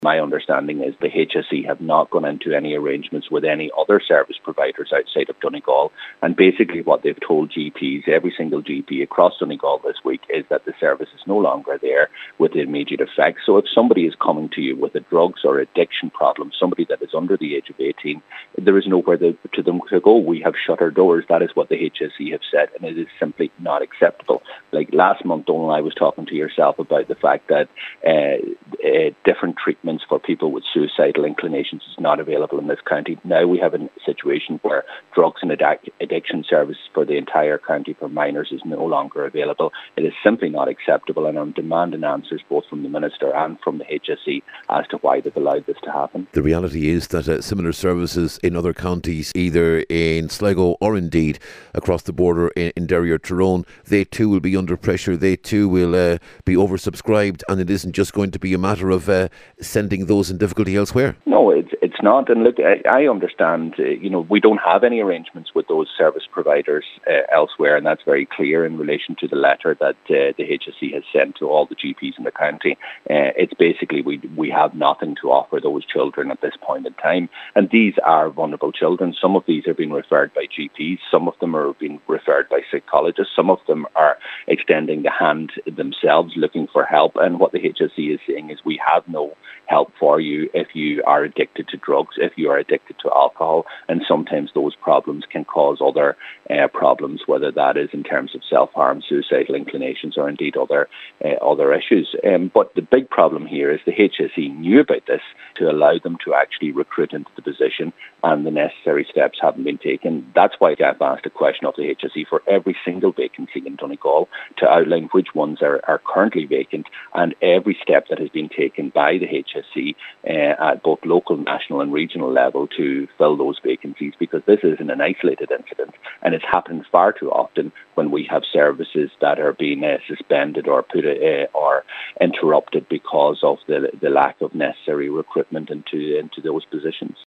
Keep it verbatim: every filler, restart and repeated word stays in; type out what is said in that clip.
My understanding is the H S E have not gone into any arrangements with any other service providers outside of Donegal. And basically what they've told G Ps, every single G P across Donegal this week, is that the service is no longer there with immediate effect. So if somebody is coming to you with a drugs or addiction problem, somebody that is under the age of eighteen, there is nowhere to, to them to go. We have shut our doors. That is what the H S E have said, and it is simply not acceptable. Like last month, Donald, I was talking to yourself about the fact that uh, uh, different treatments for people with suicidal inclinations is not available in this county. Now we have a situation where drugs and addic- addiction services for the entire county for minors is no longer available. It is simply not acceptable, and I'm demanding answers both from the Minister and from the H S E as to why they've allowed this to happen. The reality is that uh, similar services in other counties, either in Sligo or indeed across the border in, in Derry or Tyrone, they too will be under pressure. They too will uh, be oversubscribed, and it isn't just going to be a matter of uh, sending those in difficulty elsewhere. No, it's it's not. And look, I, I understand, uh, you know, we don't have any arrangements with those service providers uh, elsewhere, and that's very clear in relation to the letter that uh, the H S E has sent to all the G Ps in the county. Uh, it's basically we we have nothing to offer those children at this point in time. And these are vulnerable children. Some of these are being referred by G Ps. Some of them are being referred by psychologists. Some of them are extending the hand themselves, looking for help. And what the H S E is saying is we have no help for you if you are addicted to drugs, if you are addicted to alcohol, and sometimes those problems can cause other uh, problems, whether that is in terms of self-harm, suicidal inclinations, or indeed other uh, other issues. Um, but the big problem here is the H S E knew about this to allow them to actually recruit into the position, and the necessary steps haven't been taken. That's why I've asked a question of the H S E for every single vacancy in Donegal to outline which ones are, are currently vacant, and every step that has been taken by the H S E uh, at both local, national and regional level to fill those vacancies, because this isn't an isolated incident, and it's happened far too often when we have services that are being uh, suspended or put uh, or interrupted because of the the lack of necessary recruitment into into those positions.